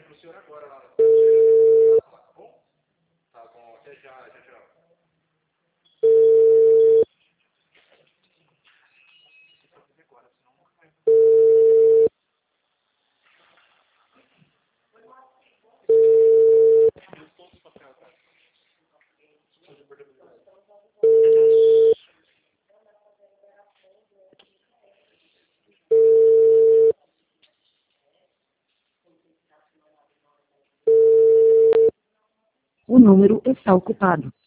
pro senhor agora lá na cidade. Tá bom? Tá bom, até já, tchau, tchau. O número está ocupado.